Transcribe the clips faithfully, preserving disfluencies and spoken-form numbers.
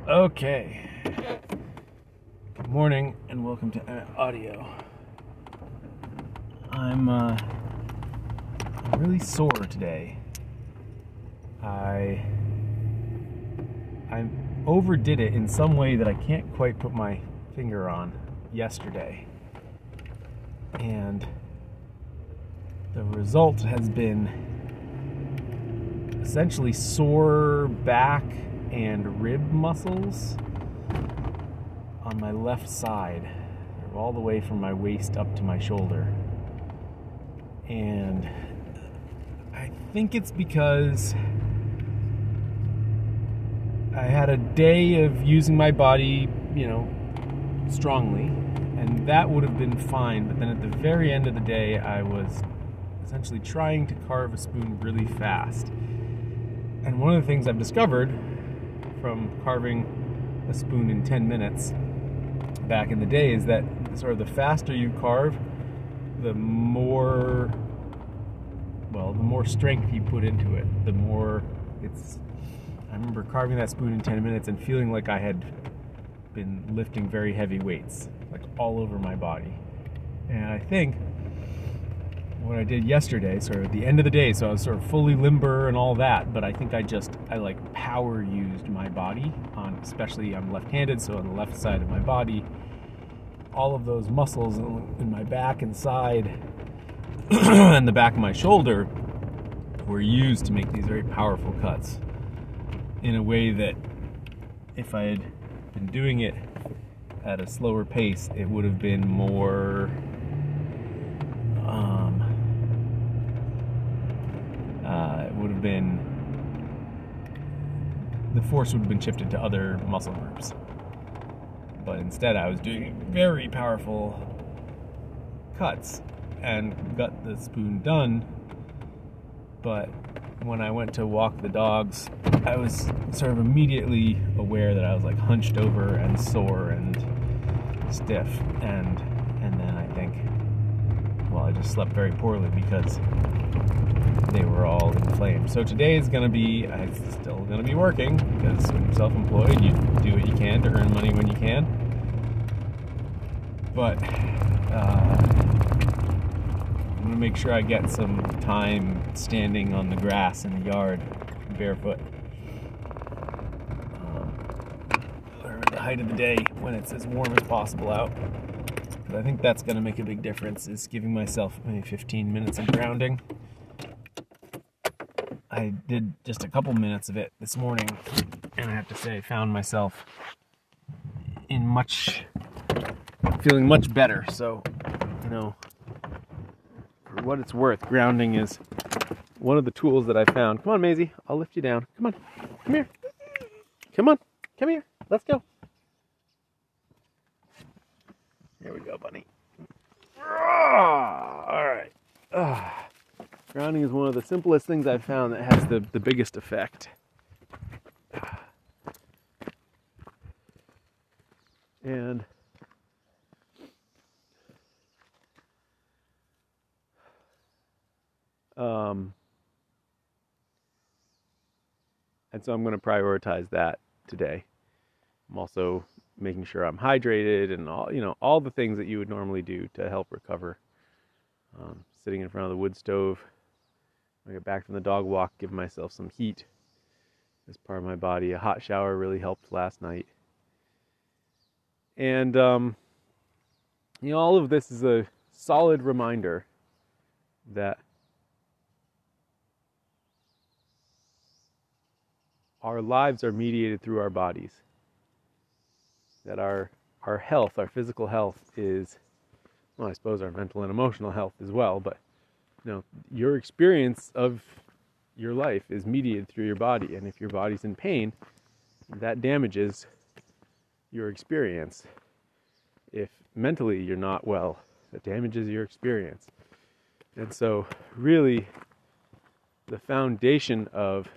Okay. Good morning and welcome to uh, audio. I'm uh, I'm really sore today. I I overdid it in some way that I can't quite put my finger on yesterday. And the result has been essentially sore back and rib muscles on my left side, all the way from my waist up to my shoulder. And I think it's because I had a day of using my body, you know, strongly, and that would have been fine, but then at the very end of the day, I was essentially trying to carve a spoon really fast. And one of the things I've discovered from carving a spoon in ten minutes back in the day is that sort of the faster you carve, the more, well, the more strength you put into it, the more it's, I remember carving that spoon in ten minutes and feeling like I had been lifting very heavy weights, like all over my body. And I think what I did yesterday, sort of at the end of the day, so I was sort of fully limber and all that, but I think I just, I like power used my body on, especially I'm left-handed, so on the left side of my body, all of those muscles in my back and side and the back of my shoulder were used to make these very powerful cuts in a way that if I had been doing it at a slower pace, it would have been more um, Uh, it would have been, the force would have been shifted to other muscle groups. But instead I was doing very powerful cuts and got the spoon done. But when I went to walk the dogs, I was sort of immediately aware that I was like hunched over and sore and stiff. And, and then I think, well, I just slept very poorly because they were all inflamed. So today is going to be, I'm still going to be working, because when you're self-employed, you do what you can to earn money when you can. But uh, I'm going to make sure I get some time standing on the grass in the yard, barefoot. Um, or at the height of the day, when it's as warm as possible out. But I think that's going to make a big difference, is giving myself maybe fifteen minutes of grounding. I did just a couple minutes of it this morning, and I have to say I found myself in much, feeling much better. So, you know, for what it's worth, grounding is one of the tools that I found. Come on, Maisie, I'll lift you down. Come on, come here. Come on, come here. Let's go. Here we go, bunny. All right. Ah. Grounding is one of the simplest things I've found that has the, the biggest effect. And um, and so I'm going to prioritize that today. I'm also making sure I'm hydrated and all, you know, all the things that you would normally do to help recover. Um, sitting in front of the wood stove. I get back from the dog walk, give myself some heat as part of my body. A hot shower really helped last night. And, um, you know, all of this is a solid reminder that our lives are mediated through our bodies. That our, our health, our physical health is, well, I suppose our mental and emotional health as well, but you know, your experience of your life is mediated through your body, and if your body's in pain, that damages your experience. If mentally you're not well, that damages your experience. And so, really, the foundation of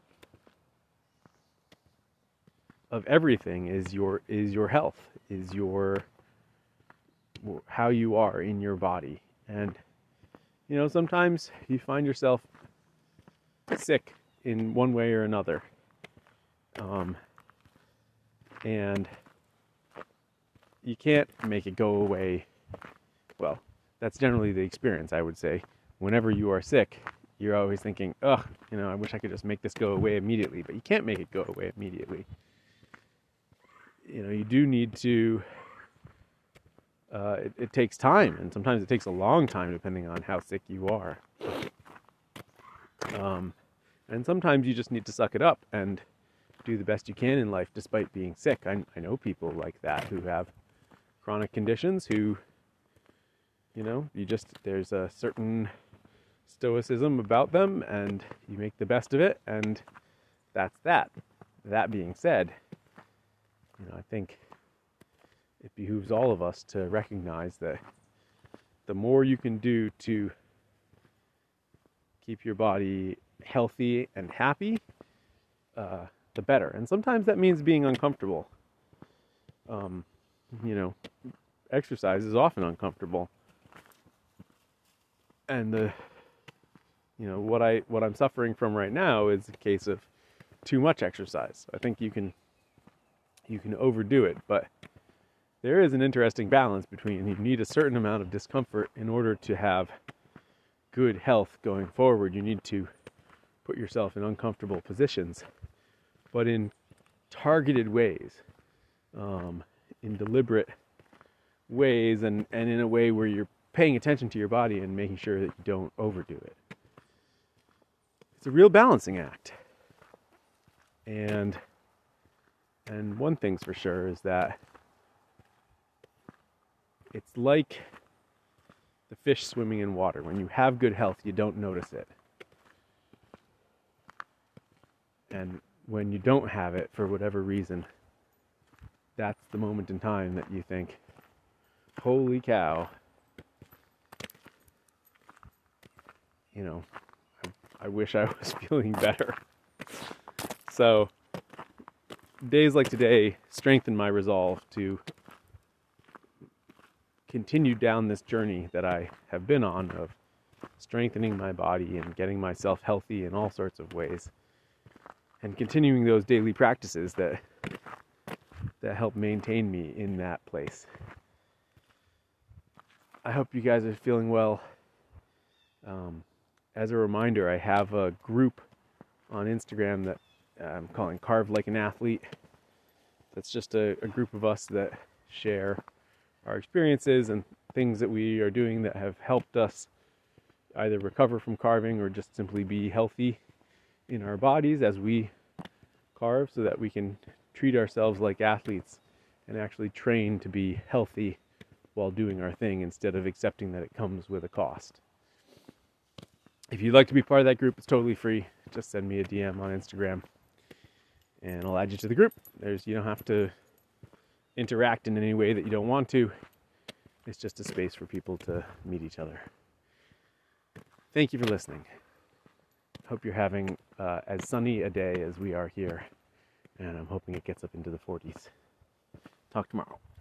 of everything is your is your health, is your how you are in your body. And you know, sometimes you find yourself sick in one way or another. Um, And you can't make it go away. Well, that's generally the experience, I would say. Whenever you are sick, you're always thinking, ugh, you know, I wish I could just make this go away immediately. But you can't make it go away immediately. You know, you do need to, uh, it, it takes time, and sometimes it takes a long time depending on how sick you are. Um, and sometimes you just need to suck it up and do the best you can in life despite being sick. I, I know people like that who have chronic conditions who, you know, you just, there's a certain stoicism about them and you make the best of it, and that's that. That being said, you know, I think it behooves all of us to recognize that the more you can do to keep your body healthy and happy, uh, the better. And sometimes that means being uncomfortable. Um, you know, exercise is often uncomfortable. And the, you know, what I what I'm suffering from right now is a case of too much exercise. I think you can you can overdo it, but there is an interesting balance between you need a certain amount of discomfort in order to have good health going forward. You need to put yourself in uncomfortable positions, but in targeted ways, um, in deliberate ways, and, and in a way where you're paying attention to your body and making sure that you don't overdo it. It's a real balancing act. And and one thing's for sure is that it's like the fish swimming in water. When you have good health, you don't notice it. And when you don't have it, for whatever reason, that's the moment in time that you think, holy cow, you know, I, I wish I was feeling better. So, days like today strengthen my resolve to continue down this journey that I have been on of strengthening my body and getting myself healthy in all sorts of ways, and continuing those daily practices that that help maintain me in that place. I hope you guys are feeling well. Um, as a reminder, I have a group on Instagram that I'm calling Carve Like an Athlete. That's just a, a group of us that share our experiences and things that we are doing that have helped us either recover from carving or just simply be healthy in our bodies as we carve, so that we can treat ourselves like athletes and actually train to be healthy while doing our thing, instead of accepting that it comes with a cost. If you'd like to be part of that group, it's totally free. Just send me a D M on Instagram and I'll add you to the group. There's, you don't have to interact in any way that you don't want to. It's just a space for people to meet each other. Thank you for listening. Hope you're having uh, as sunny a day as we are here, and I'm hoping it gets up into the forties. Talk tomorrow.